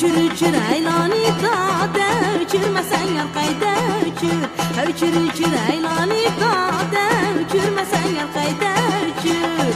Uçur aylani dağda, uçurmasan yar qayda uçur. Uçur aylani dağda, uçurmasan yar qayda uçur.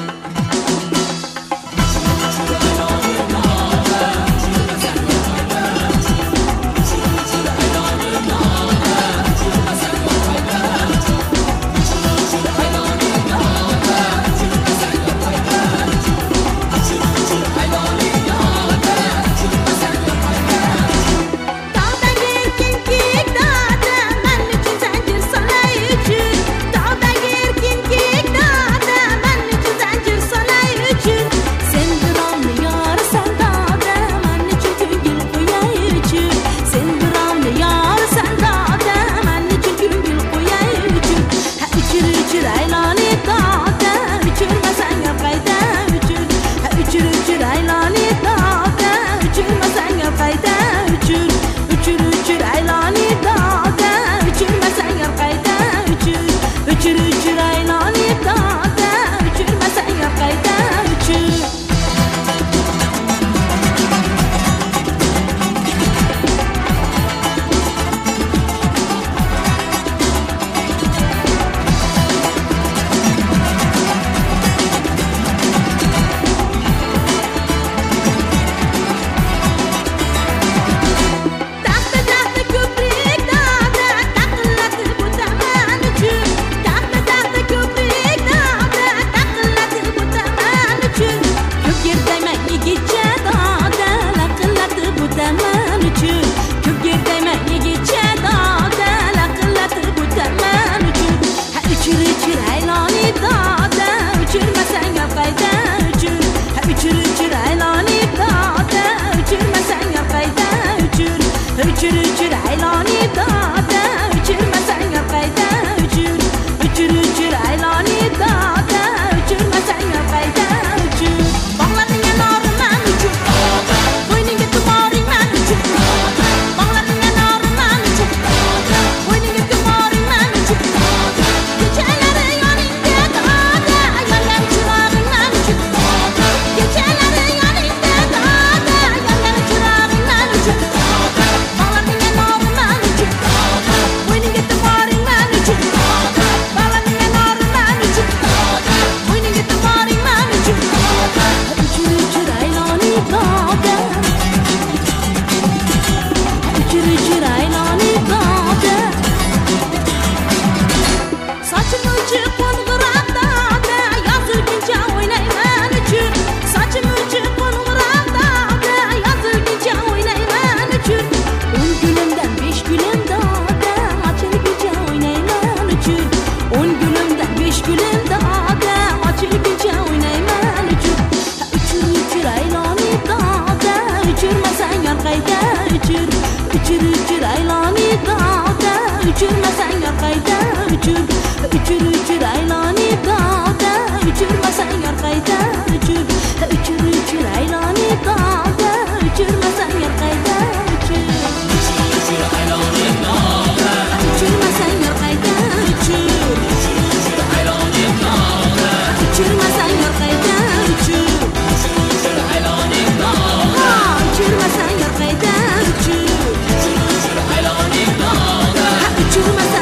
Uçur aylani dağda, uçurmasan yar qayda uçur aylani dağda, uçurmasan yar qayda uçur aylani dağda, uçurmasan yar qayda uçur aylani dağda, uçurmasan yar qayda uçur aylani dağda, uçurmasan yar qayda uçur aylani dağda, uçurmasan yar qayda uçur aylani dağda, uçurmasan